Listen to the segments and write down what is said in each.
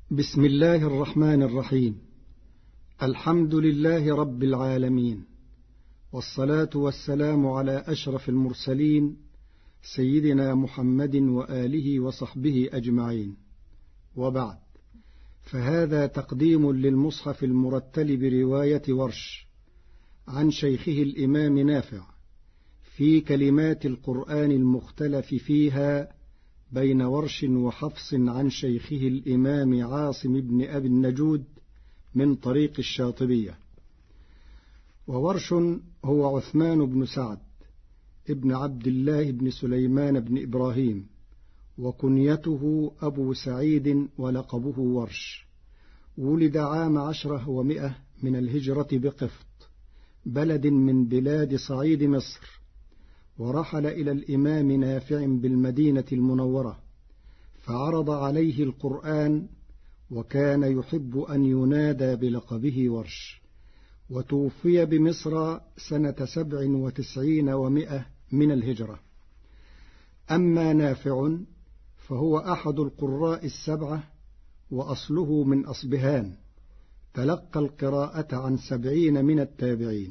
بسم الله الرحمن الرحيم. الحمد لله رب العالمين، والصلاة والسلام على أشرف المرسلين سيدنا محمد وآله وصحبه أجمعين، وبعد، فهذا تقديم للمصحف المرتل برواية ورش عن شيخه الإمام نافع في كلمات القرآن المختلف فيها بين ورش وحفص عن شيخه الإمام عاصم بن أبي النجود من طريق الشاطبية. وورش هو عثمان بن سعد ابن عبد الله بن سليمان بن إبراهيم، وكنيته أبو سعيد ولقبه ورش. ولد عام 10 من الهجرة بقفط، بلد من بلاد صعيد مصر، ورحل إلى الإمام نافع بالمدينة المنورة فعرض عليه القرآن، وكان يحب أن ينادى بلقبه ورش. وتوفي بمصر سنة 97 من الهجرة. أما نافع فهو أحد القراء السبعة، وأصله من أصبهان، تلقى القراءة عن 70 من التابعين.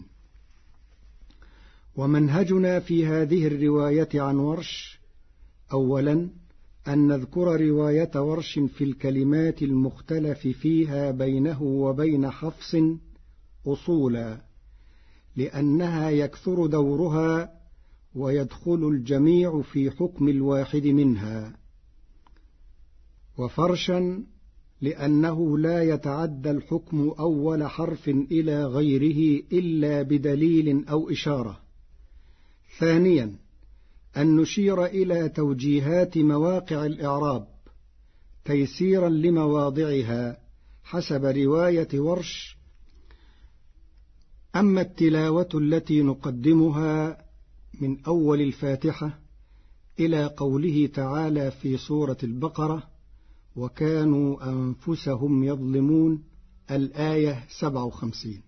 ومنهجنا في هذه الرواية عن ورش: أولا أن نذكر رواية ورش في الكلمات المختلف فيها بينه وبين حفص أصولا، لأنها يكثر دورها ويدخل الجميع في حكم الواحد منها. وفرشا لأنه لا يتعدى الحكم أول حرف إلى غيره إلا بدليل أو إشارة. ثانيا أن نشير إلى توجيهات مواقع الإعراب تيسيرا لمواضعها حسب رواية ورش. أما التلاوة التي نقدمها من أول الفاتحة إلى قوله تعالى في سورة البقرة: وكانوا أنفسهم يظلمون، الآية 57.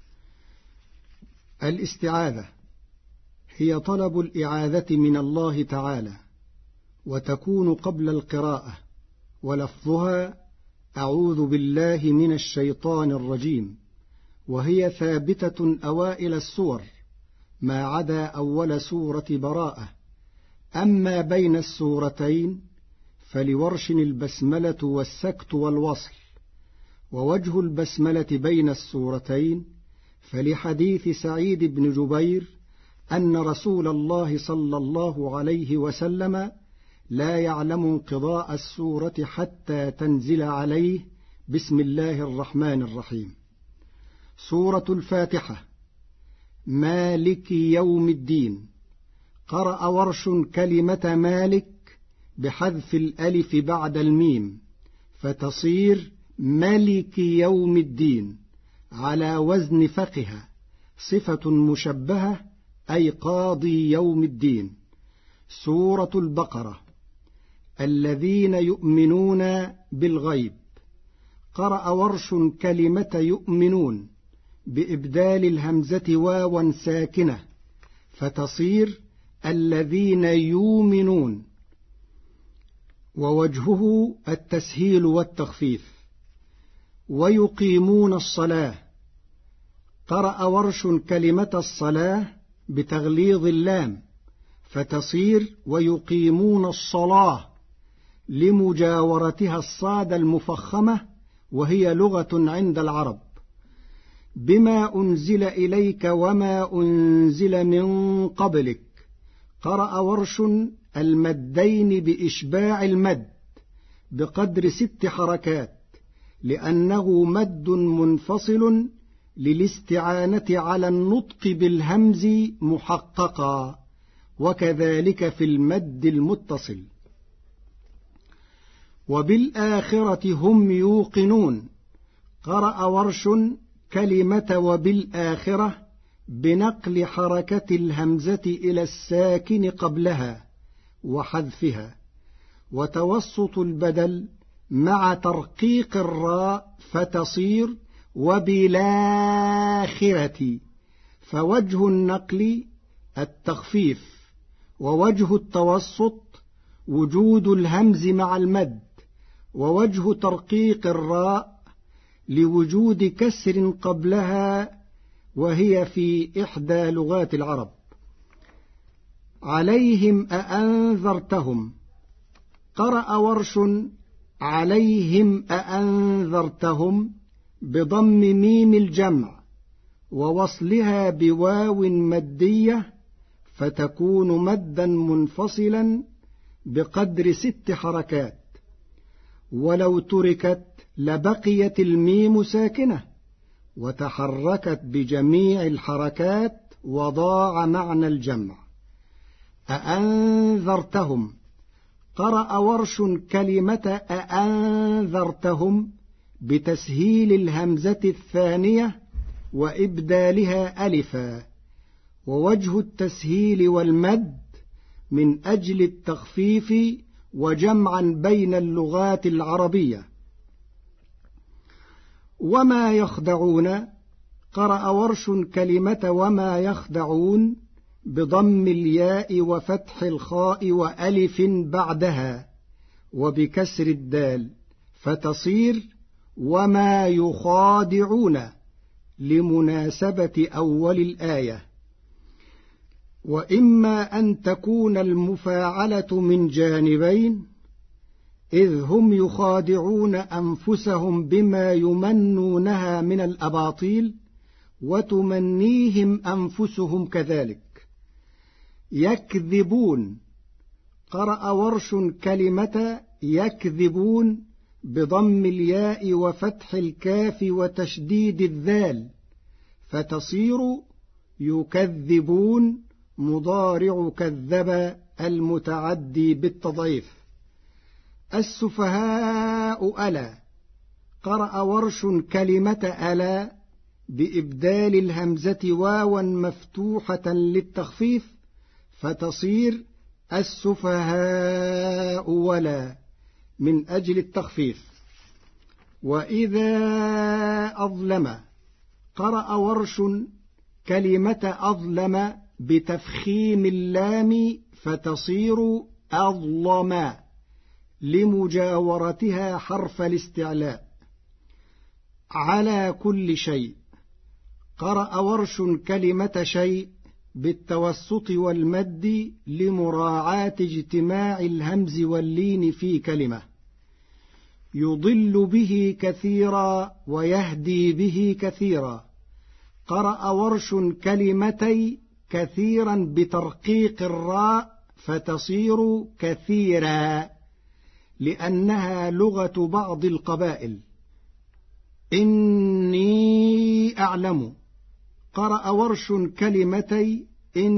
الاستعاذة هي طلب الإعاذة من الله تعالى، وتكون قبل القراءة، ولفظها أعوذ بالله من الشيطان الرجيم، وهي ثابتة أوائل السور ما عدا أول سورة براءة. أما بين السورتين فلورش البسملة والسكت والوصل. ووجه البسملة بين السورتين فلحديث سعيد بن جبير أن رسول الله صلى الله عليه وسلم لا يعلم انقضاء السورة حتى تنزل عليه بسم الله الرحمن الرحيم. سورة الفاتحة مالك يوم الدين. قرأ ورش كلمة مالك بحذف الألف بعد الميم فتصير ملك يوم الدين، على وزن فقه، صفة مشبهة أي قاضي يوم الدين. سورة البقرة الذين يؤمنون بالغيب. قرأ ورش كلمة يؤمنون بإبدال الهمزة واوا ساكنة فتصير الذين يؤمنون، ووجهه التسهيل والتخفيف. ويقيمون الصلاة. قرأ ورش كلمة الصلاة بتغليظ اللام فتصير ويقيمون الصلاة، لمجاورتها الصاد المفخمة، وهي لغة عند العرب. بما أنزل إليك وما أنزل من قبلك. قرأ ورش المدين بإشباع المد بقدر 6 حركات، لأنه مد منفصل للاستعانة على النطق بالهمز محققا، وكذلك في المد المتصل. وبالآخرة هم يوقنون. قرأ ورش كلمة وبالآخرة بنقل حركة الهمزة إلى الساكن قبلها وحذفها، وتوسط البدل مع ترقيق الراء فتصير وبالآخرة. فوجه النقل التخفيف، ووجه التوسط وجود الهمز مع المد، ووجه ترقيق الراء لوجود كسر قبلها، وهي في إحدى لغات العرب. عليهم أأنذرتهم، قرأ ورش عليهم أأنذرتهم بضم ميم الجمع ووصلها بواو مدية، فتكون مدا منفصلا بقدر 6 حركات، ولو تركت لبقيت الميم ساكنة وتحركت بجميع الحركات وضاع معنى الجمع. أأنذرتهم، قرأ ورش كلمة أأنذرتهم بتسهيل الهمزة الثانية وإبدالها ألفا، ووجه التسهيل والمد من أجل التخفيف وجمعا بين اللغات العربية. وما يخدعون، قرأ ورش كلمة وما يخدعون بضم الياء وفتح الخاء وألف بعدها وبكسر الدال، فتصير وما يخادعون لمناسبة أول الآية. وإما أن تكون المفاعلة من جانبين، إذ هم يخادعون أنفسهم بما يمنونها من الأباطيل وتمنيهم أنفسهم كذلك. يكذبون، قرأ ورش كلمة يكذبون بضم الياء وفتح الكاف وتشديد الذال، فتصير يكذبون مضارع كذب المتعدي بالتضعيف. السفهاء ألا، قرأ ورش كلمة ألا بإبدال الهمزة واوا مفتوحة للتخفيف، فتصير السفهاء ولا من أجل التخفيف. وإذا أظلم، قرأ ورش كلمة أظلم بتفخيم اللام، فتصير أظلما لمجاورتها حرف الاستعلاء. على كل شيء، قرأ ورش كلمة شيء بالتوسط والمد لمراعاة اجتماع الهمز واللين في كلمة. يضل به كثيرا ويهدي به كثيرا، قرأ ورش كلمتي كثيرا بترقيق الراء، فتصير كثيرا لأنها لغة بعض القبائل. إني أعلم، قرأ ورش كلمتي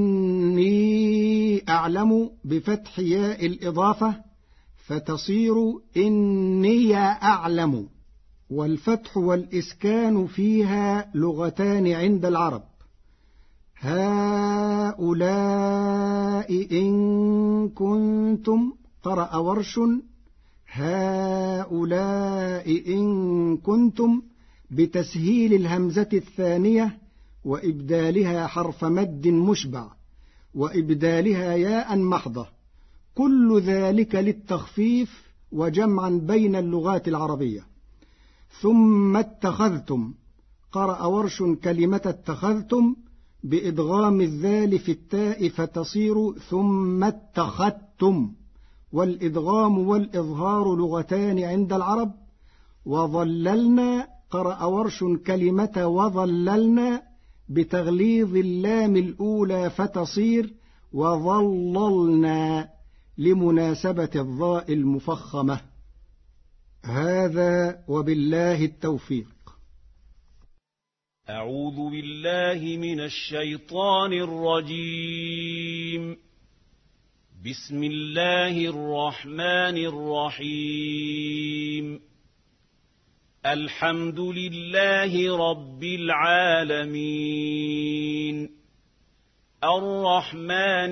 إني أعلم بفتح ياء الإضافة، فتصير إني أعلم، والفتح والإسكان فيها لغتان عند العرب. هؤلاء إن كنتم، قرأ ورش هؤلاء إن كنتم بتسهيل الهمزة الثانية وإبدالها حرف مد مشبع وإبدالها ياء محضة، كل ذلك للتخفيف وجمعا بين اللغات العربية. ثم اتخذتم، قرأ ورش كلمة اتخذتم بإدغام الذال في التاء، فتصير ثم اتخذتم، والإدغام والإظهار لغتان عند العرب. وظللنا، قرأ ورش كلمة وظللنا بتغليظ اللام الأولى، فتصير وظللنا لمناسبة الضاء المفخمة. هذا وبالله التوفيق. أعوذ بالله من الشيطان الرجيم. بسم الله الرحمن الرحيم. الحمد لله رب العالمين، الرحمن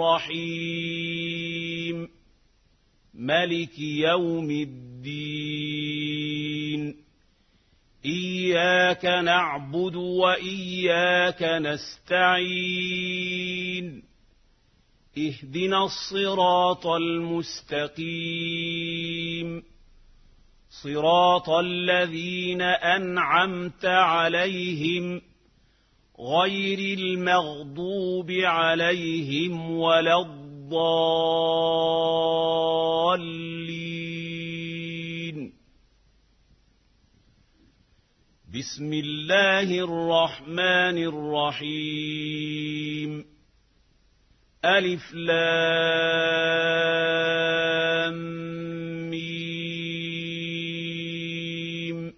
الرحيم، ملك يوم الدين، إياك نعبد وإياك نستعين، اهدنا الصراط المستقيم، صراط الذين أنعمت عليهم غير المغضوب عليهم ولا الضالين. بسم الله الرحمن الرحيم. ألف لام ميم.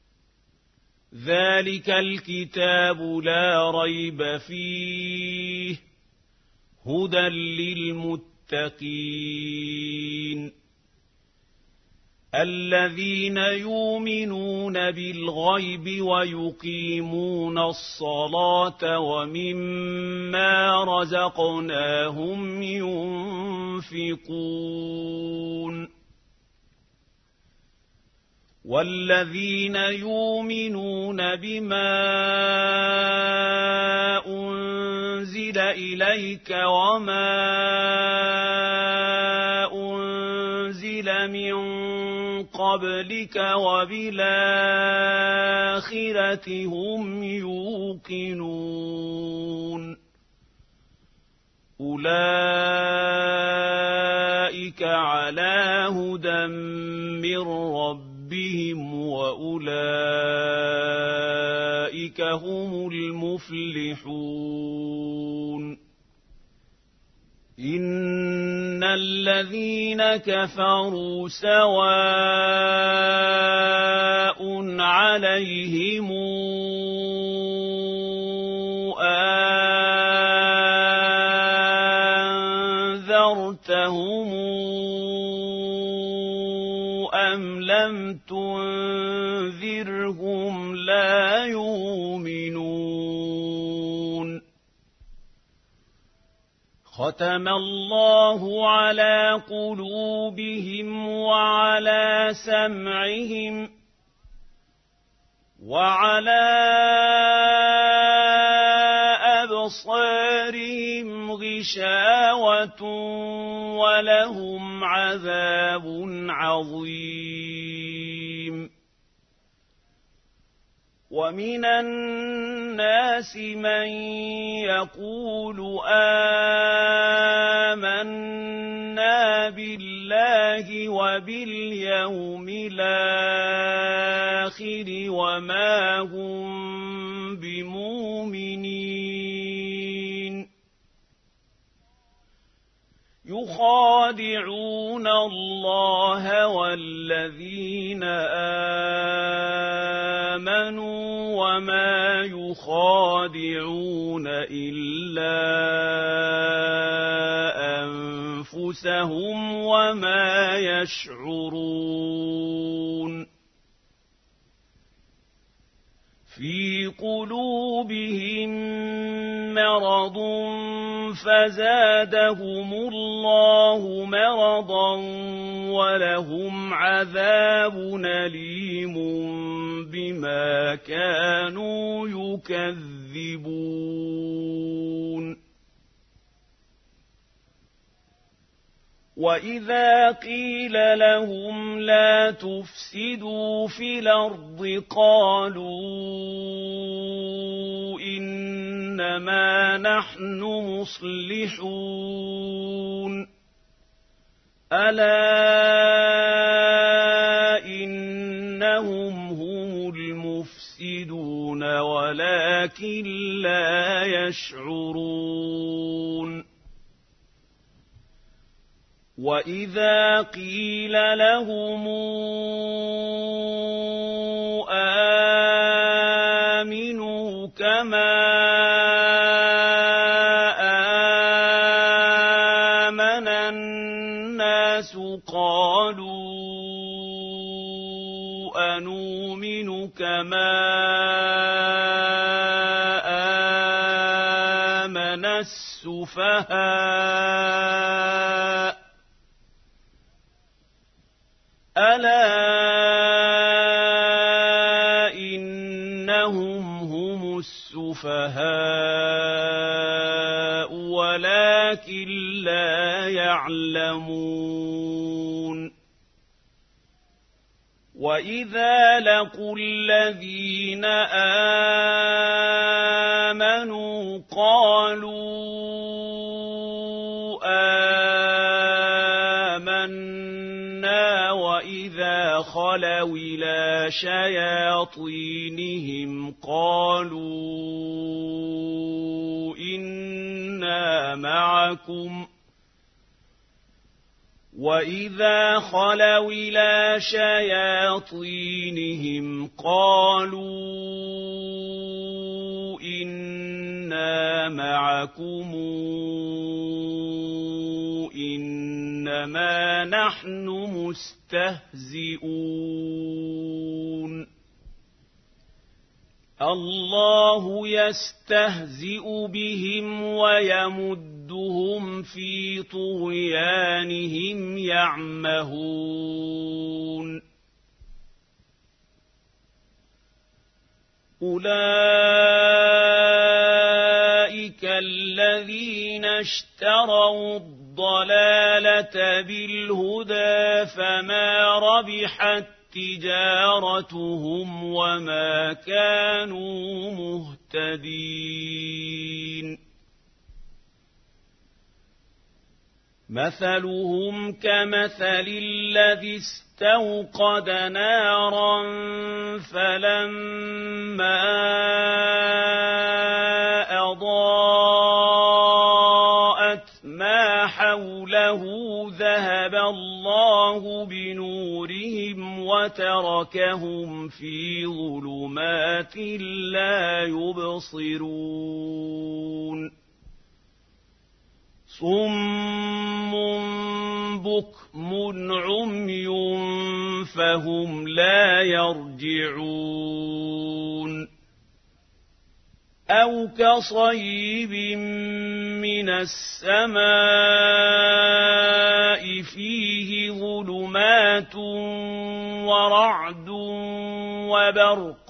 ذلك الكتاب لا ريب فيه هدى للمتقين الذين يؤمنون بالغيب ويقيمون الصلاة ومما رزقناهم ينفقون والذين يؤمنون بما أنزل إليك وما أنزل من قبلك وبالآخرة هم يوقنون أولئك على هدى من ربهم وأولئك هم المفلحون. إن الذين كفروا سواء عليهم أنذرتهم أم لم تنذرهم لا يؤمنون. ختم الله على قلوبهم وعلى سمعهم وعلى أبصارهم غشاوة ولهم عذاب عظيم. ومن الناس من يقول آمنا بالله وباليوم الآخر وما هم بمؤمنين يخادعون الله والذين آمنوا وما يخادعون إلا أنفسهم وما يشعرون. في قلوبهم مرض فزادهم الله مرضا ولهم عذاب أليم بما كانوا يكذبون. وإذا قيل لهم لا تفسدوا في الأرض قالوا إنما نحن مصلحون ألا إنهم هم المفسدون ولكن لا يشعرون. وإذا قيل لهم آمنوا كما آمن الناس قالوا أنؤمن كما آمن السفهاء ألا إنهم هم السفهاء ولكن لا يعلمون. وَإِذَا لَقُوا الَّذِينَ آمَنُوا قَالُوا آمَنَّا وَإِذَا خَلَوْا إِلَىٰ شَيَاطِينِهِمْ قَالُوا إِنَّا مَعَكُمْ وَإِذَا خَلَوْا إِلَىٰ شَيَاطِينِهِمْ قَالُوا إِنَّا مَعَكُمْ إِنَّمَا نَحْنُ مُسْتَهْزِئُونَ اللَّهُ يَسْتَهْزِئُ بِهِمْ وَيَمُدُّهُمْ فِي طُغْيَانِهِمْ يَعْمَهُونَ أُولَٰئِكَ الَّذِينَ اشْتَرَوُا الضَّلَالَةَ بِالْهُدَىٰ فَمَا رَبِحَت تِّجَارَتُهُمْ وَمَا كَانُوا مُهْتَدِينَ مَثَلُهُمْ كَمَثَلِ الَّذِي اسْتَوْقَدَ نَارًا فَلَمَّا أَضَاءَتْ مَا حَوْلَهُ ذَهَبَ اللَّهُ بِنُورِهِمْ وَتَرَكَهُمْ فِي ظُلُمَاتٍ لَّا يُبْصِرُونَ صُمٌّ بُكْمٌ عُمْيٌ فَهُمْ لَا يَرْجِعُونَ أَوْ كَصَيِّبٍ مِّنَ السَّمَاءِ فِيهِ ظُلُمَاتٌ وَرَعْدٌ وَبَرْقٌ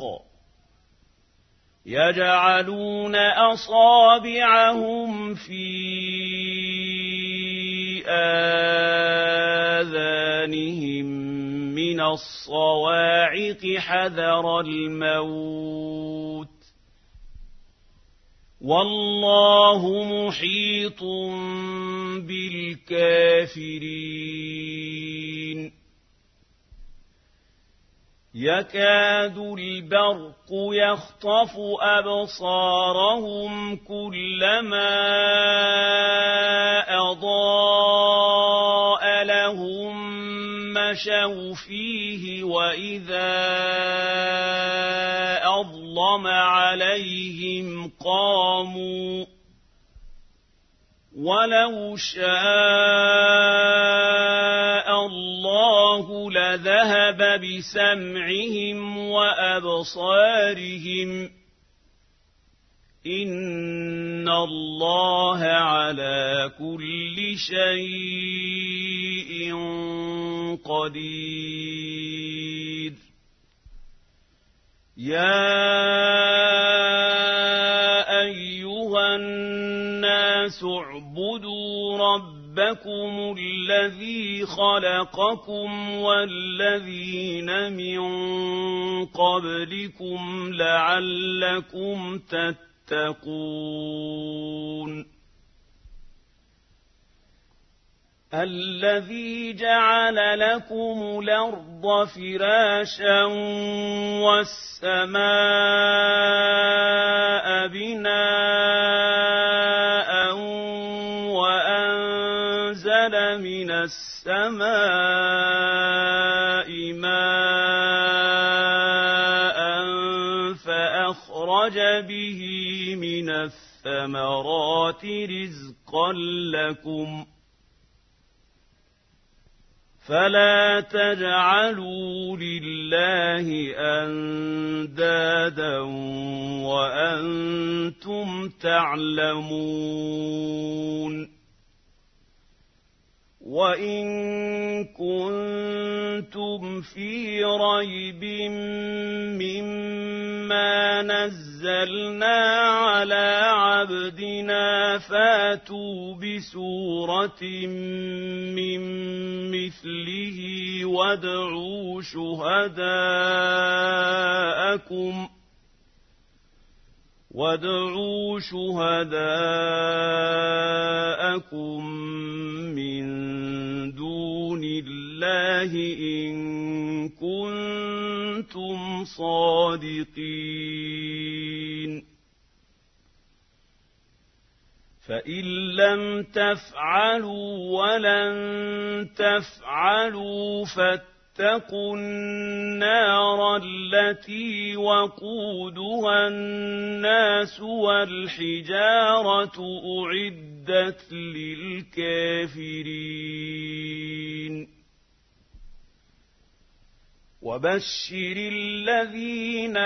يَجْعَلُونَ أَصَابِعَهُمْ فِي آذَانِهِم مِّنَ الصَّوَاعِقِ حَذَرَ الْمَوْتِ ۚ وَاللَّهُ مُحِيطٌ بِالْكَافِرِينَ يَكَادُ الْبَرْقُ يَخْطَفُ أَبْصَارَهُمْ كُلَّمَا أَضَاءَ لَهُم مَّشَوْا فِيهِ وَإِذَا أَظْلَمَ عَلَيْهِمْ قَامُوا وَلَوْ شَاءَ اللَّهُ لَذَهَبَ بِسَمْعِهِمْ وَأَبْصَارِهِمْ ۚ إِنَّ اللَّهَ عَلَىٰ كُلِّ شَيْءٍ قَدِيرٌ يَا أَيُّهَا النَّاسُ اعْبُدُوا رَبَّكُمُ الَّذِي خَلَقَكُمْ وَالَّذِينَ مِن قَبْلِكُمْ لَعَلَّكُمْ تَتَّقُونَ الَّذِي جَعَلَ لَكُمُ الْأَرْضَ فِرَاشًا وَالسَّمَاءَ بِنَاءً وَأَنزَلَ مِنَ السَّمَاءِ مَاءً فَأَخْرَجَ بِهِ مِنَ الثَّمَرَاتِ رِزْقًا لَّكُمْ فَلَا تَجْعَلُوا لِلَّهِ أَندَادًا وَأَنتُمْ تَعْلَمُونَ وَإِن كُنتُمْ فِي رَيْبٍ مِّمَّا ما نزلنا على عبدنا فاتوا بسورة من مثله وادعوا شهداءكم من دون الله إن كنتم صادقين فإن لم تفعلوا ولن تفعلوا فاتقوا النار التي وقودها الناس والحجارة أعدت للكافرين وبشر الذين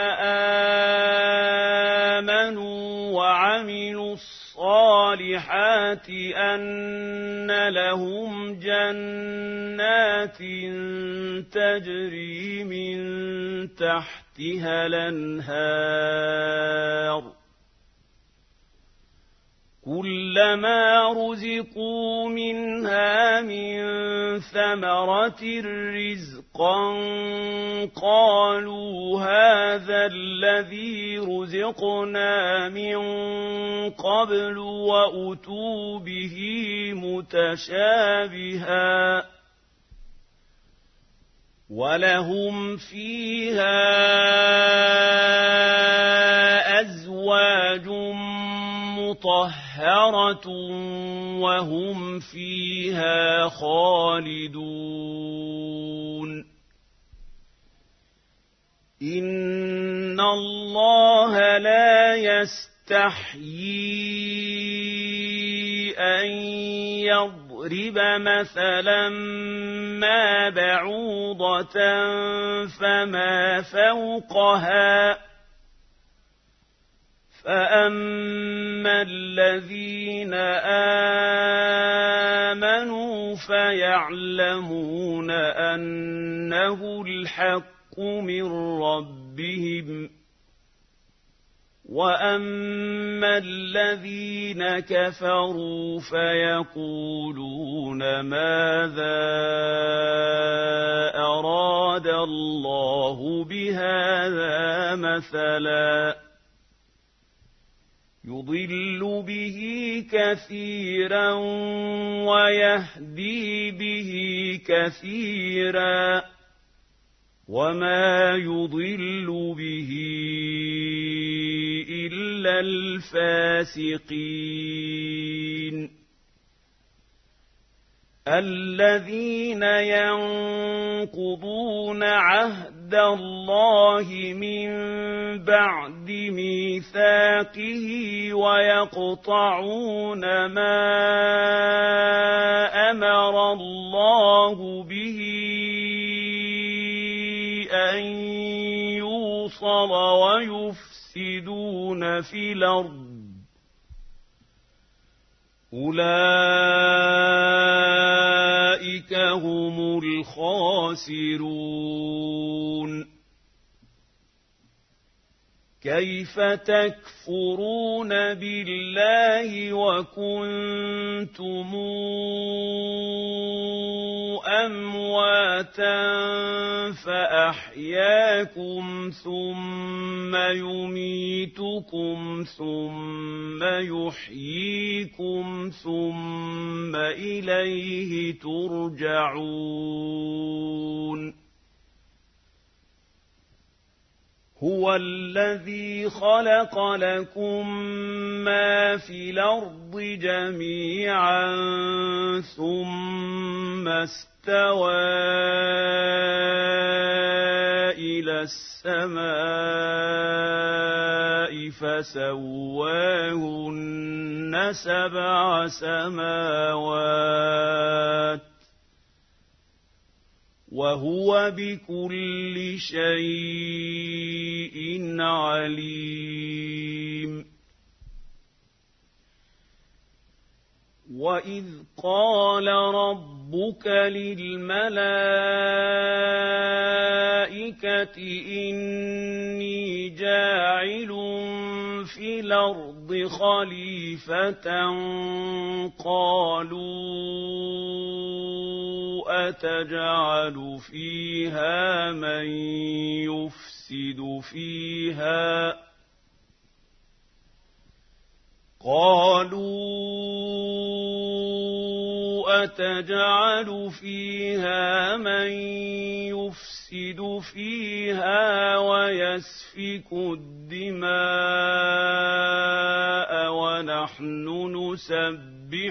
آمنوا وعملوا الصالحات أن لهم جنات تجري من تحتها الأنهار كلما رزقوا منها من ثمرة رزقا قالوا هذا الذي رزقنا من قبل وأتوا به متشابها ولهم فيها أزواج مطهرة وهم فيها خالدون إن الله لا يستحيي أن يضرب مثلا ما بعوضة فما فوقها فأما الذين آمنوا فيعلمون أنه الحق من ربهم وأما الذين كفروا فيقولون ماذا أراد الله بهذا مثلا يضل به كثيرا ويهدي به كثيرا وما يضل به إلا الفاسقين الذين ينقضون عهد الله من بعد ميثاقه ويقطعون ما أمر الله به أن يوصل ويفسدون في الأرض أولئك هم الخاسرون كيف تكفرون بالله وكنتم أمواتا فأحياكم ثم يميتكم ثم يحييكم ثم إليه ترجعون هو الذي خلق لكم ما في الأرض جميعا ثم استوى إلى السماء فسواهن 7 سماوات وهو بكل شيء عليم وَإِذْ قَالَ رَبُّكَ لِلْمَلَائِكَةِ إِنِّي جَاعِلٌ فِي الْأَرْضِ خَلِيفَةً قَالُوا أَتَجْعَلُ فِيهَا مَن يُفْسِدُ فِيهَا وَيَسْفِكُ الدِّمَاءَ وَنَحْنُ نُسَبِّحُ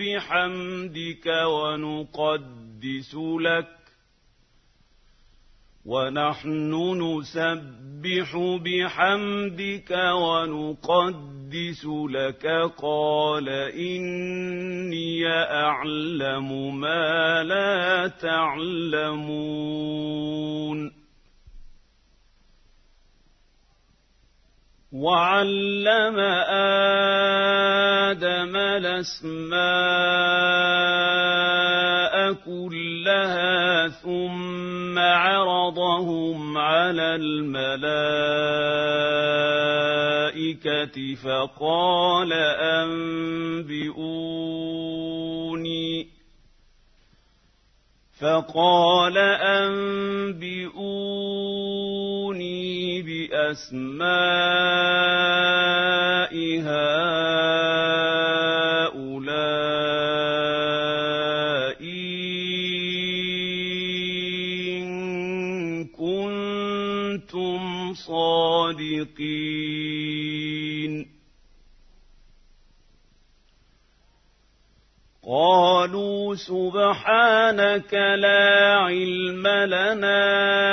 بِحَمْدِكَ وَنُقَدِّسُ لَكَ قَالَ إِنِّي أَعْلَمُ مَا لَا تَعْلَمُونَ وَعَلَّمَ آدَمَ الْأَسْمَاءَ كُلَّهَا ثُمَّ عَرَضَهُمْ عَلَى الْمَلَائِكَةِ فَقَالَ أَنبِئُونِي بِأَسْمَاءِ هَٰؤُلَاءِ إِن كُنتُمْ صَادِقِينَ قَالُوا سُبْحَانَكَ لَا عِلْمَ لَنَا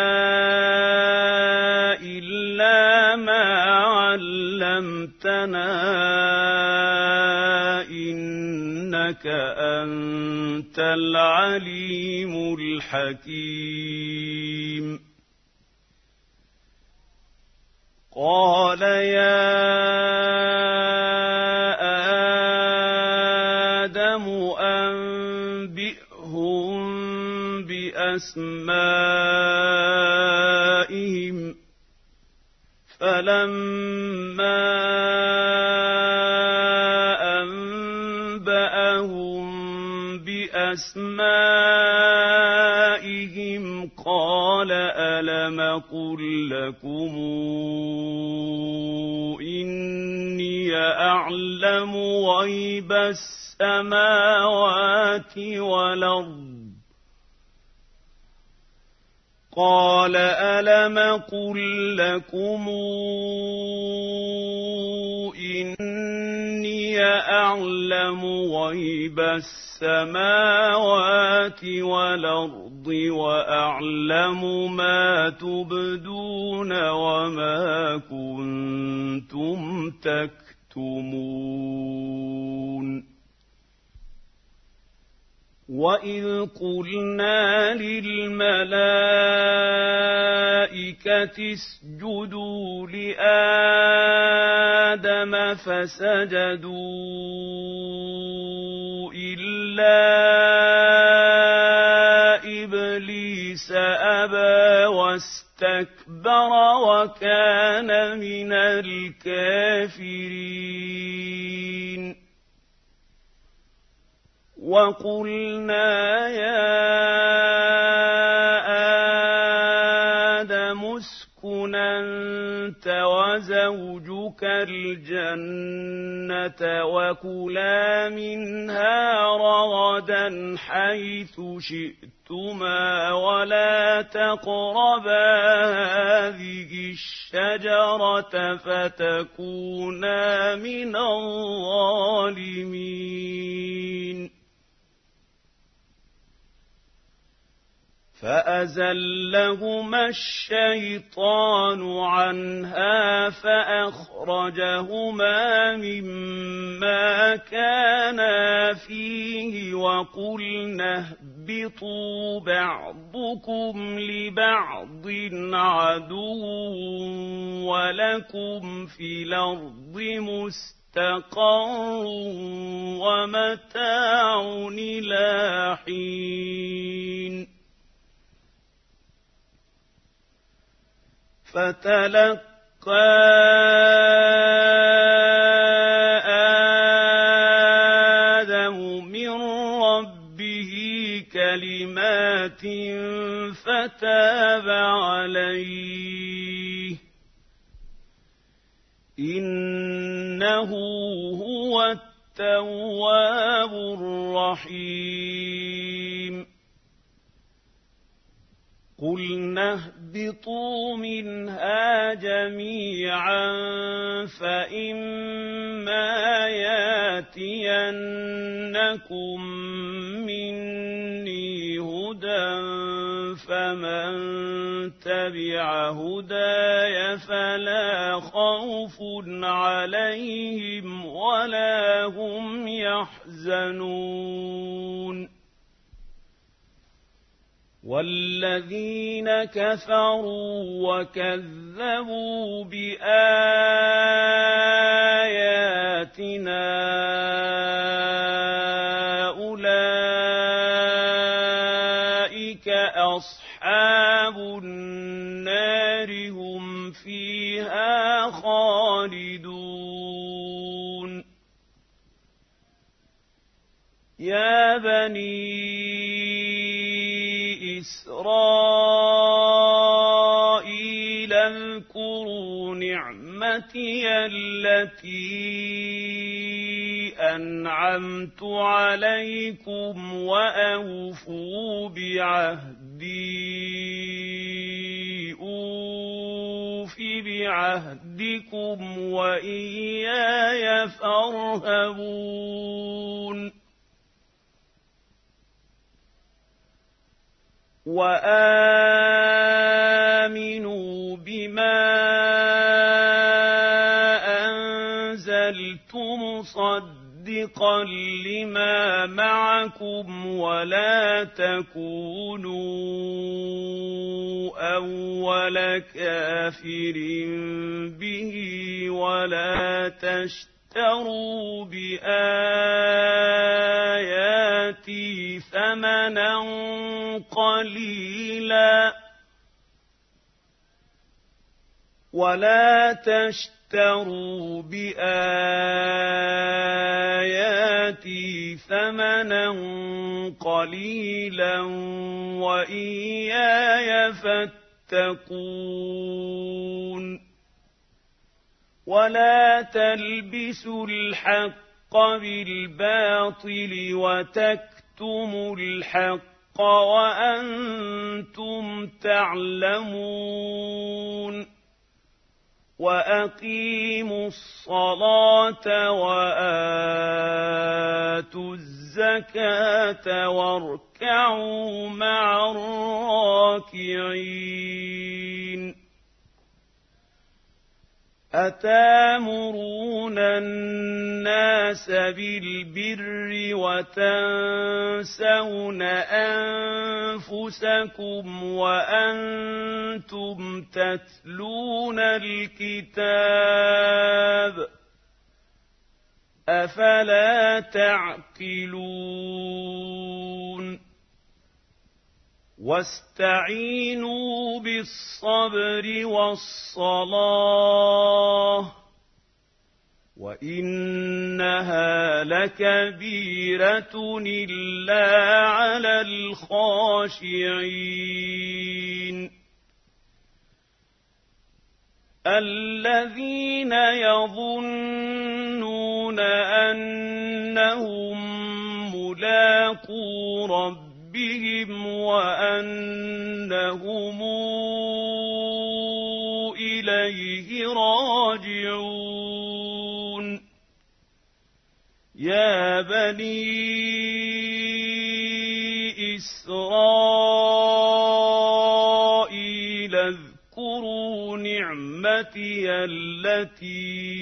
إِلَّا مَا عَلَّمْتَنَا إِنَّكَ أَنتَ الْعَلِيمُ الْحَكِيمُ قَالَ يَا آدَمُ أَنبِئْهُم بِأَسْمَائِهِمْ فَلَمَّا أَنبَأَهُم بِأَسْمَائِهِمْ قَالَ أَلَمْ أَقُل لَّكُمْ إِنِّي أَعْلَمُ غَيْبَ السَّمَاوَاتِ وَالْأَرْضِ قَالَ أَلَمْ أَقُل لَّكُمْ إِنِّي أَعْلَمُ غَيْبَ السَّمَاوَاتِ وَالْأَرْضِ وَأَعْلَمُ مَا تُبْدُونَ وَمَا كُنتُمْ تَكْتُمُونَ وَإِذْ قُلْنَا لِلْمَلَائِكَةِ اسْجُدُوا لِآدَمَ فَسَجَدُوا إِلَّا إِبْلِيسَ أَبَىٰ وَاسْتَكْبَرَ وَكَانَ مِنَ الْكَافِرِينَ وَقُلْنَا يَا آدَمُ اسْكُنْ أَنتَ وَزَوْجُكَ الْجَنَّةَ وَكُلَا مِنْهَا رَغَدًا حَيْثُ شِئْتُمَا وَلَا تَقْرَبَا هَٰذِهِ الشَّجَرَةَ فَتَكُونَا مِنَ الظَّالِمِينَ فَأَزَلَّهُمَا الشَّيْطَانُ عَنْهَا فَأَخْرَجَهُمَا مِمَّا كَانَا فِيهِ وَقُلْنَا اهْبِطُوا بَعْضُكُمْ لِبَعْضٍ عَدُوٌّ وَلَكُمْ فِي الْأَرْضِ مستقر ومتاع إلى حين فتلقى آدم من ربه كلمات فتاب عليه إنه هو التواب الرحيم قلنا اهبطوا منها جميعا فإما ياتينكم مني هدى فمن تبع هداي فلا خوف عليهم ولا هم يحزنون والذين كفروا وكذبوا بآياتنا أولئك أصحاب النار هم فيها خالدون يا بني إسرائيل اذكروا نعمتي التي أنعمت عليكم وأوفوا بعهدي أوف بعهدكم وإياي فارهبون وآمنوا بما أنزلت مصدقا لما معكم ولا تكونوا أول كافر به ولا تشتروا بآياتي ثمنا قليلا ولا تشتروا بآياتي ثمنا قليلا وإياي فاتقون ولا تلبسوا الحق بالباطل وتكتموا الحق وأنتم تعلمون وأقيموا الصلاة وآتوا الزكاة واركعوا مع الراكعين أتامرون الناس بالبر وتنسون أنفسكم وأنتم تتلون الكتاب أفلا تعقلون واستعينوا بالصبر والصلاة وإنها لكبيرة إلا على الخاشعين الذين يظنون أنهم ملاقو ربهم وأنهم إليه راجعون يا بني إسرائيل اذكروا نعمتي التي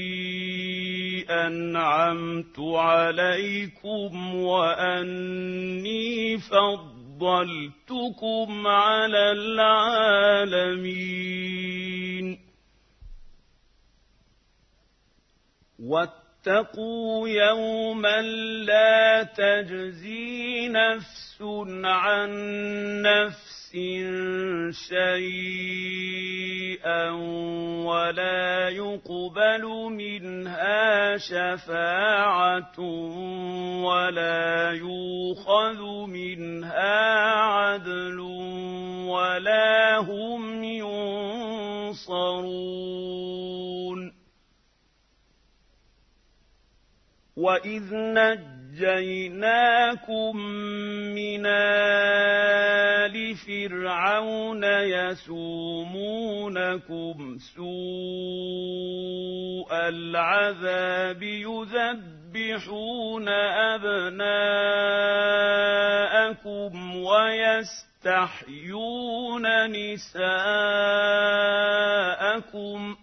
أنعمت عليكم وأني فضلتكم على العالمين واتقوا يوما لا تجزي نفس عن نفس شيئا ولا يقبل منها شفاعة ولا يؤخذ منها عدل ولا هم ينصرون. وإذ نجيناكم من آل فرعون يسومونكم سوء العذاب يذبحون أبناءكم ويستحيون نساءكم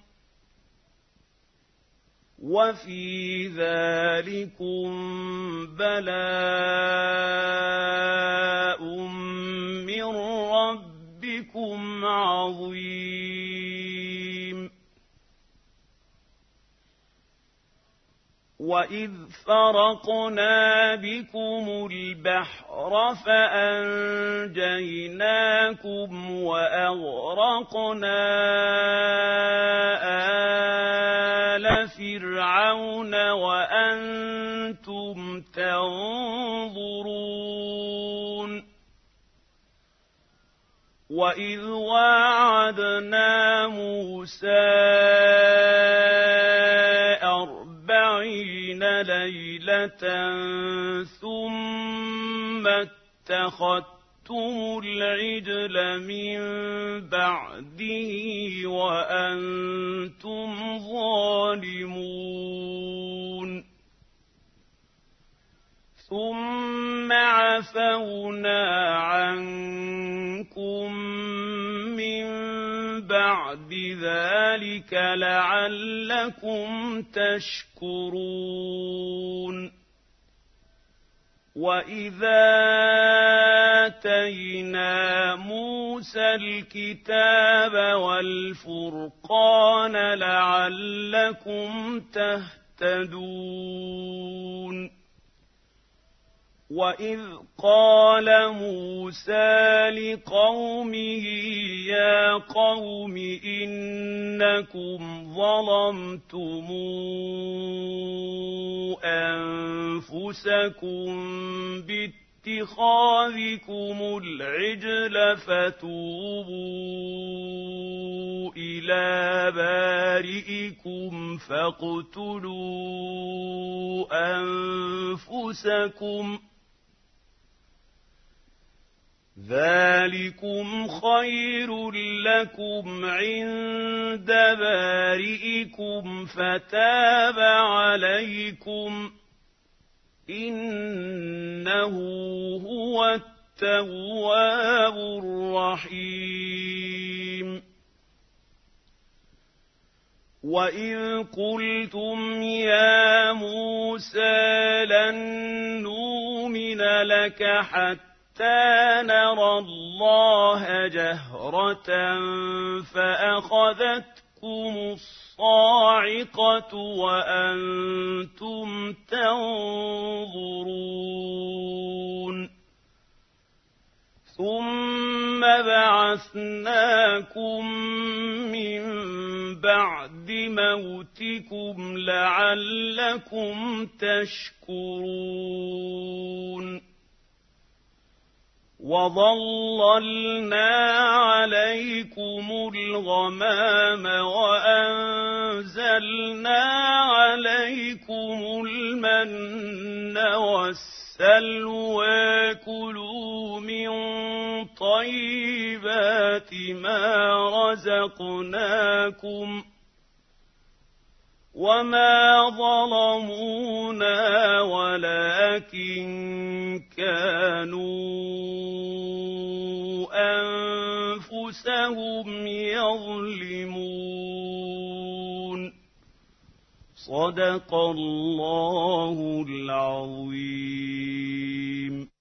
وفي ذلكم بلاء من ربكم عظيم. وإذ فرقنا بكم البحر فأنجيناكم وأغرقنا آل فرعون وأنتم تنظرون. وإذ واعدنا موسى 40 ليلة ثم اتخذتم العجل من بعده وأنتم ظالمون. ثم عفونا عنكم من بعد ذلك لعلكم تشكرون. وإذا آتينا موسى الكتاب والفرقان لعلكم تهتدون. وإذ قال موسى لقومه يا قوم إنكم ظلمتم أنفسكم باتخاذكم العجل فتوبوا إلى بارئكم فاقتلوا أنفسكم ذلكم خير لكم عند بارئكم فتاب عليكم إنه هو التواب الرحيم. وإذ قلتم يا موسى لن نؤمن لك حتى نرى الله جهرة فأخذتكم الصاعقة وأنتم تنظرون. ثم بعثناكم من بعد موتكم لعلكم تشكرون. وظللنا عليكم الغمام وأنزلنا عليكم المن والسلوى كلوا من طيبات ما رزقناكم وما ظلمونا ولكن كانوا أنفسهم يظلمون. صدق الله العظيم.